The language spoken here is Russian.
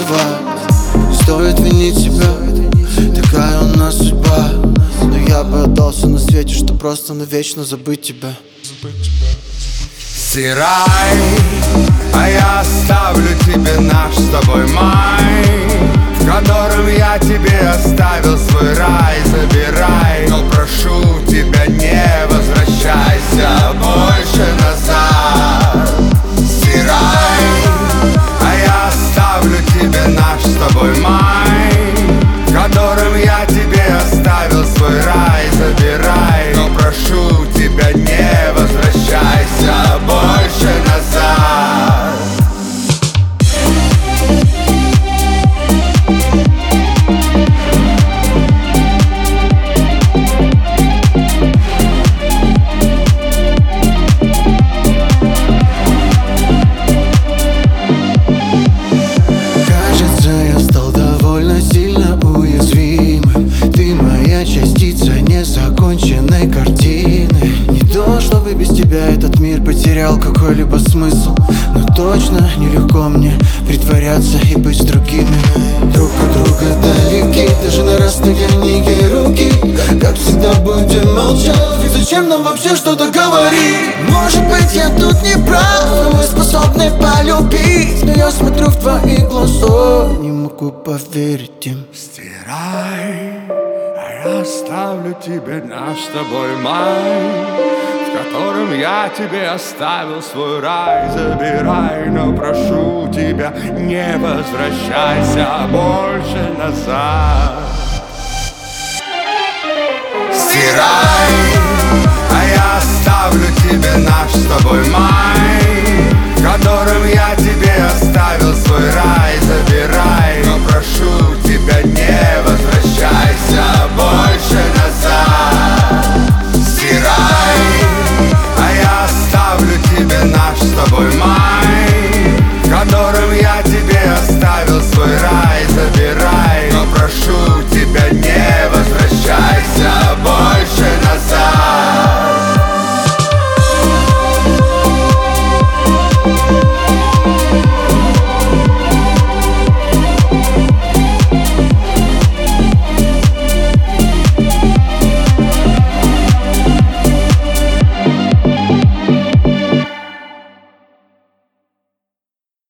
называют. Не стоит винить себя, такая у нас судьба. Но я бы отдался на свете, что просто навечно забыть тебя. Стирай, а я оставлю тебе наш с тобой май, в котором я тебе оставил свой рай. Забирай, но прошу тебя, не возвращайся больше назад. Стирай, а я оставлю тебе наш с тобой май, в котором я тебе оставил свой рай. Забирай, но прошу тебя, не возвращайся больше назад. Кажется, я стал довольно сильно уязвимым. Ты моя частица незаконченной картины. Не то, чтобы без тебя этот мир потерял какой-либо смысл, но точно нелегко мне притворяться и быть с другими. Друг от друга далеки, даже на расстоянии руки. Как всегда будем молчать, ведь зачем нам вообще что-то говорить? Может быть, я тут не прав, но мы способны полюбить. Но я смотрю в твои глаза, не могу поверить им. Стирай, а я оставлю тебе наш с тобой май, в котором я тебе оставил свой рай. Забирай, но прошу тебя, не возвращайся больше назад. Стирай, а я оставлю тебе наш с тобой май, в котором я тебе оставил свой рай.